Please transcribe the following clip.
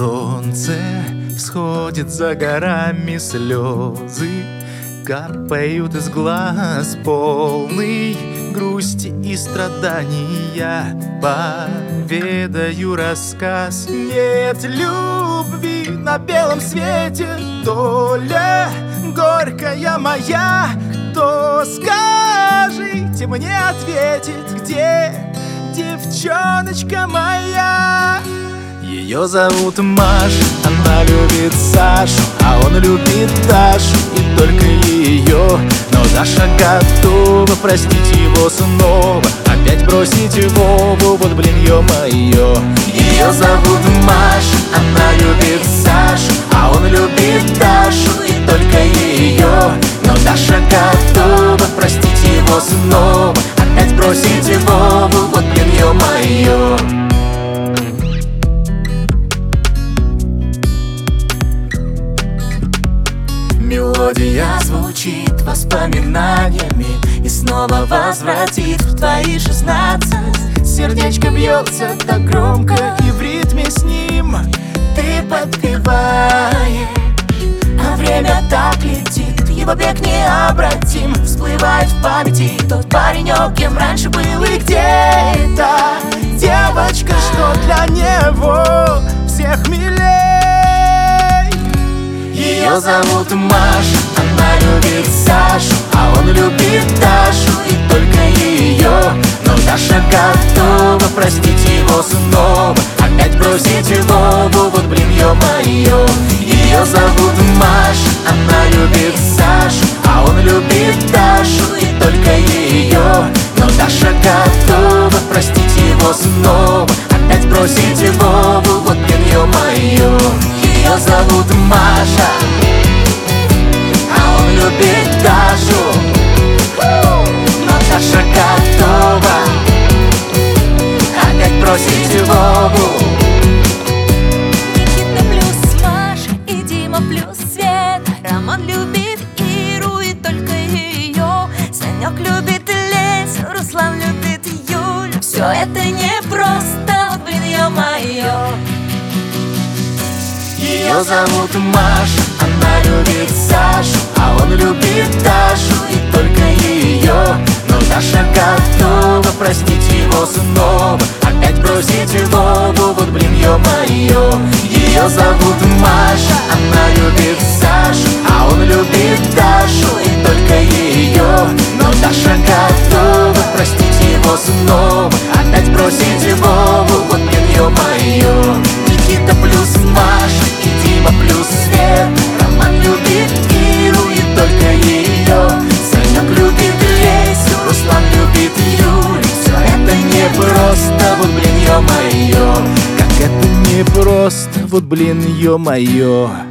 Солнце всходит за горами, слезы капают из глаз, полный грусти и страдания. Поведаю рассказ. Нет любви на белом свете, доля горькая моя. Кто, скажите, мне ответит, где девчоночка моя? Ее зовут Маша, она любит Сашу, а он любит Дашу, и только ее. Но Даша готова простить его снова, опять бросить Вову, вот блин, ё-моё. Ее зовут Маша, она любит Сашу, а он любит Дашу, и только ее. Но Даша готова простить его снова, опять бросить Вову, вот блин, ё-моё. Мелодия звучит воспоминаниями и снова возвратит в твои 16. Сердечко бьется так громко, и в ритме с ним ты подпеваешь. А время так летит, его бег необратим. Всплывает в памяти тот паренек, кем раньше был, и где эта девочка, что для него всех милей. Ее зовут Маша, она любит Сашу, а он любит Дашу, и только ее. Но Даша готова простить его снова, опять бросить Вову, вот блин, ё-моё. Ее зовут Маша, она любит Сашу, а он любит Дашу, и только ее. Но Даша готова простить его снова, опять бросить Вову, вот блин, ё-моё. Ее зовут Маша, а он любит Дашу, но Даша готова опять бросить Вову. Никита плюс Маша и Дима плюс Света. Роман любит Иру, и только ее. Санек любит Лесю, Руслан любит Юлю. Все это непросто, вот блин, ё-моё. Ее зовут Маша, она любит Сашу, а он любит Дашу, и только ее. Но Даша готова простить его снова, опять бросить Вову, вот блин, ё-моё. Ее зовут Маша, она любит Сашу, а он любит Дашу, и только ее. Но Даша готова простить его снова, опять бросить Вову, вот блин, ё-моё. Никита плюс Маша и Дима плюс Свет. Роман любит Иру, и только ее. Санек любит Лесю, Руслан любит Юлю. Все это непросто, вот блин, ё-моё. Как это непросто, вот блин, ё-моё.